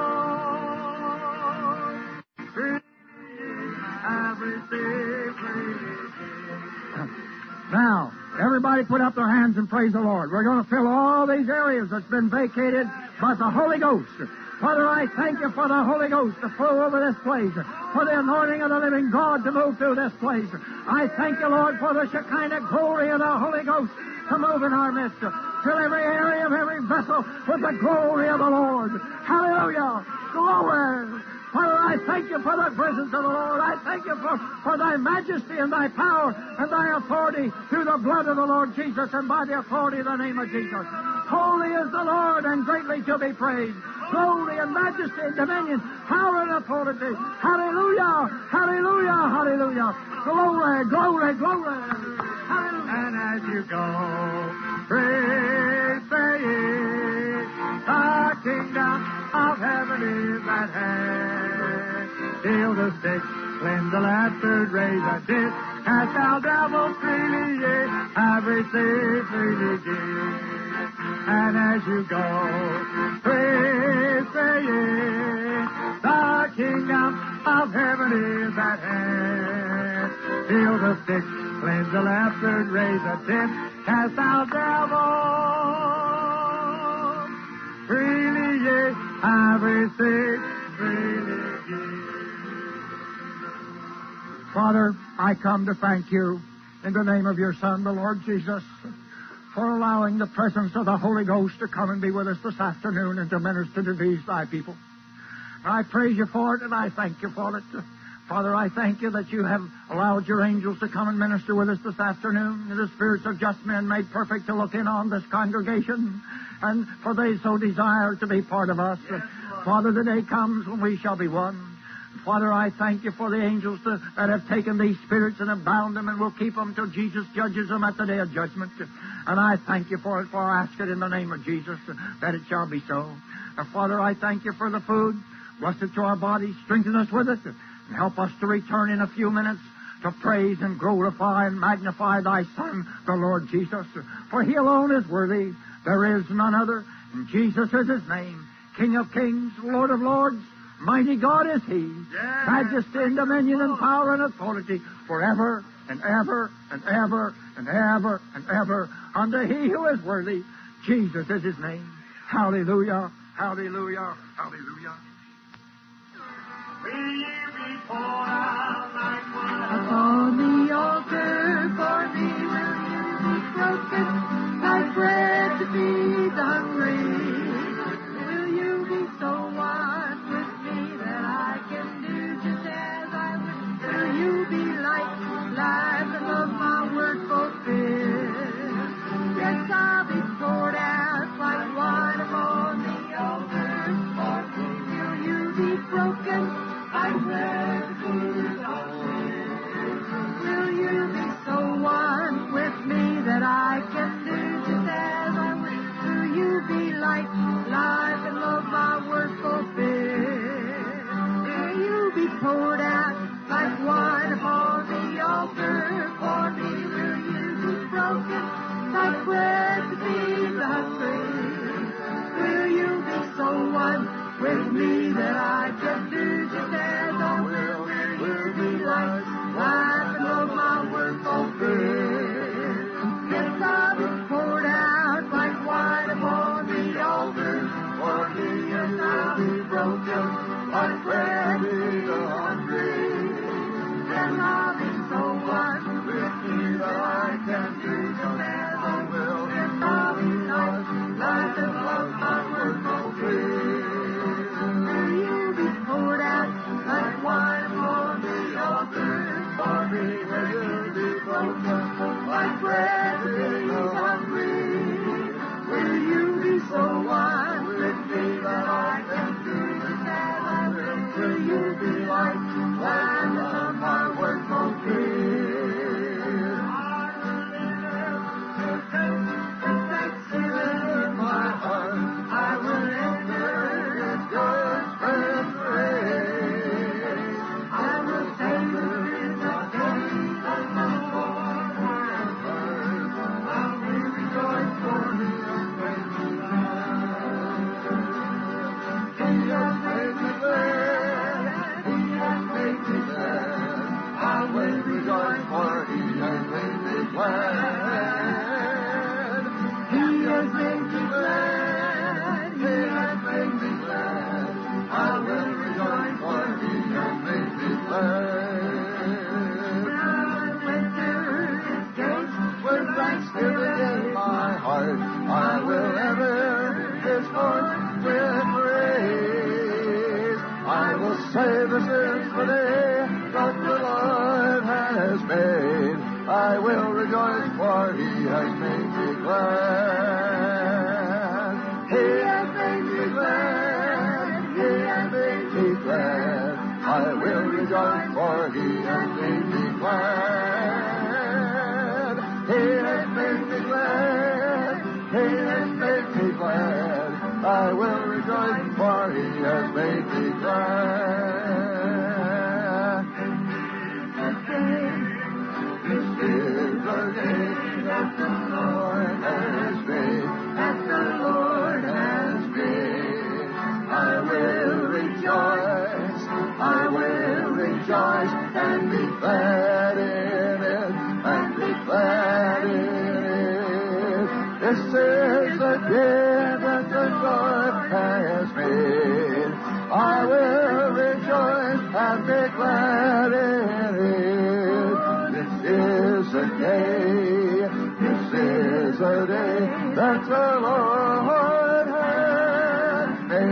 B: devils, freely ye have received, freely give. Now, everybody put up their hands and praise the Lord. We're going to fill all these areas that's been vacated by the Holy Ghost. Father, I thank you for the Holy Ghost to flow over this place, for the anointing of the living God to move through this place. I thank you, Lord, for the Shekinah glory of the Holy Ghost to move in our midst. Fill every area of every vessel with the glory of the Lord. Hallelujah. Glory. Father, I thank you for the presence of the Lord. I thank you for, for thy majesty and thy power and thy authority through the blood of the Lord Jesus and by the authority of the name of Jesus. Holy is the Lord and greatly to be praised. Glory and majesty and dominion, power and authority. Hallelujah, hallelujah, hallelujah. Glory, glory, glory. Hallelujah. And as you go, praise, praise, the kingdom of heaven is at hand. Heal the sick, cleanse the leper, raise the dead, cast out devils, freely ye have received, freely give. And as you go, praise, saying, the kingdom of heaven is at hand. Heal the sick, cleanse the leper, raise the dead, cast out devils, freely ye have received, freely give. Father, I come to thank you in the name of your Son, the Lord Jesus, for allowing the presence of the Holy Ghost to come and be with us this afternoon and to minister to these thy people. I praise you for it and I thank you for it. Father, I thank you that you have allowed your angels to come and minister with us this afternoon, and the spirits of just men made perfect to look in on this congregation, and for they so desire to be part of us. Yes, Father, the day comes when we shall be one. Father, I thank you for the angels to, that have taken these spirits and have bound them and will keep them till Jesus judges them at the day of judgment. And I thank you for it, for I ask it in the name of Jesus, that it shall be so. And Father, I thank you for the food. Bless it to our bodies, strengthen us with it, and help us to return in a few minutes to praise and glorify and magnify thy Son, the Lord Jesus. For he alone is worthy. There is none other. And Jesus is his name. King of kings, Lord of lords, mighty God is he. Yes. Majesty and dominion and power and authority forever and ever and ever and ever and ever unto he who is worthy. Jesus is his name. Hallelujah, hallelujah, hallelujah. Will you be poured out like wine
D: upon the altar for me? Will you be broken like bread to feed the hungry? Will you be so one with me that I can do just as I wish? Will you be light, life, and love my word fulfilled? Yes, I'll be poured out like wine upon the altar for me. Will you be broken like bread to feed the hungry? Will you be so one with me that I can do just as I wish? Will you be light, life, and love my word fulfilled? Will you be poured out like wine upon the altar for me? Will you be broken like bread to feed the hungry? Will you be so one with me that I can do just as I will? Will you be light, life, and love my word fulfilled? Yes, I'll be poured out like wine upon the altar for me. Yes, I'll be broken like bread to the hungry. And I'll be so one with you that I can do say this is the day that the Lord has made. I will rejoice, for He has made me glad. He has made me glad. He has made me glad. I will rejoice, for He has made me glad. He has made me glad. He has made me glad. I will rejoice, for He has made me glad. This is the day that the Lord has made, that the Lord has made. I will rejoice, I will rejoice, and be glad in it, and be glad in it. This is the day that the Lord has made. I will rejoice and be glad in it. This is a day, this is a day that the Lord has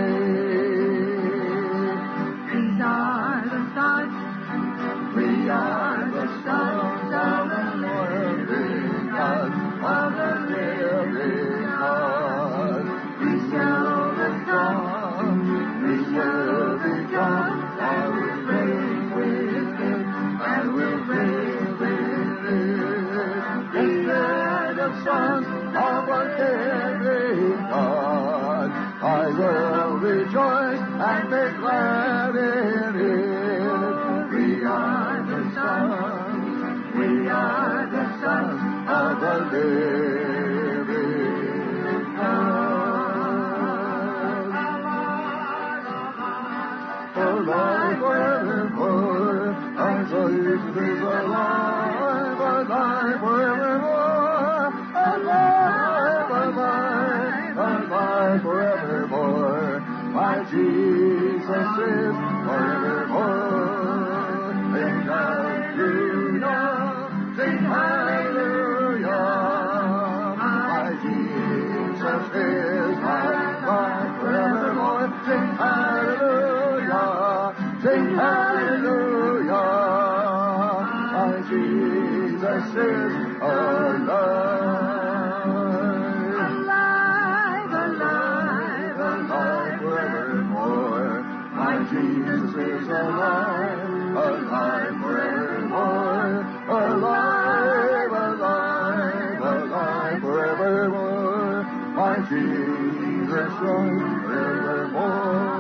D: made. These are the thoughts, we are the sons of the living God, of the living God. We shall overcome, we shall overcome, and we'll reign with Him, and we'll reign with Him. We are the sons of the living God. I will rejoice and be glad in it. We are the sons, we are the sons of the living God. Alive forevermore, our Jesus is alive, alive forevermore, alive, alive, alive forevermore. My Jesus is forevermore. Sing hallelujah, sing hallelujah. My Jesus is alive forevermore. Sing hallelujah, sing hallelujah. My Jesus is alive. Alive, alive, alive forevermore. My Jesus is alive, alive forevermore. Alive, alive, alive forevermore. My Jesus reigns forevermore.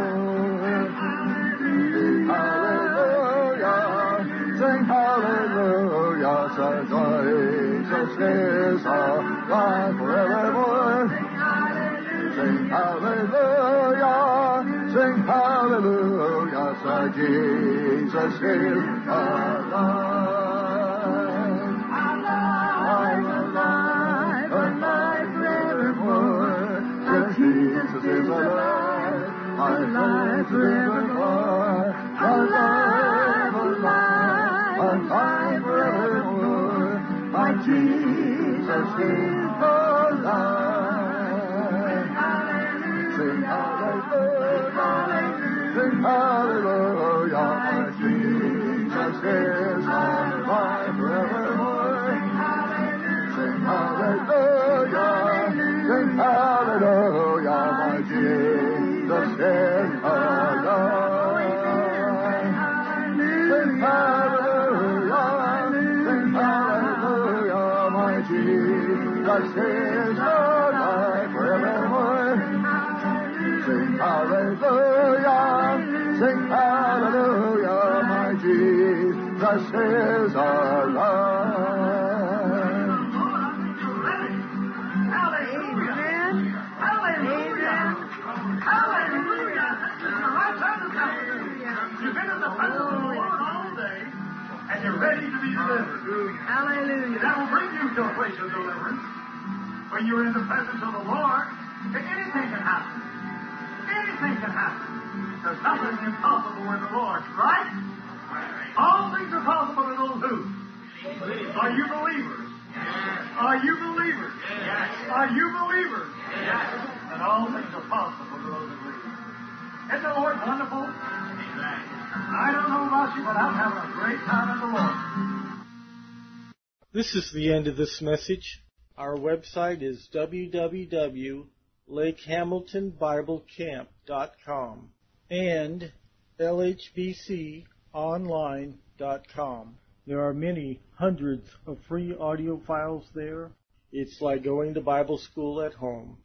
D: Sing hallelujah, sing hallelujah, Sir Jesus is alive forevermore. Sing hallelujah, sing hallelujah, Sir Jesus is alive. Alive, alive, alive forevermore. Sir Jesus is alive, alive forevermore. Alive, alive, alive forevermore. My Jesus is alive. Sing hallelujah, sing hallelujah. My Jesus is alive forevermore. Sing hallelujah, sing hallelujah. My Jesus is alive. Sing hallelujah, sing hallelujah. My Jesus is alive forevermore. Sing hallelujah, sing hallelujah. My Jesus is alive.
E: And you're ready to be delivered.
C: Hallelujah.
E: That will bring you to a place of deliverance. When you're in the presence of the Lord, anything can happen. Anything can happen. There's nothing impossible with the Lord, right? All things are possible to those who. Are you believers? Are you believers? Yes. Are you believers? Yes. And all things are possible to those who believe. Isn't the Lord wonderful? Amen. but I'm having a great time in the Lord.
A: This is the end of this message. Our website is w w w dot lake hamilton bible camp dot com and l h b c online dot com. There are many hundreds of free audio files there. It's like going to Bible school at home.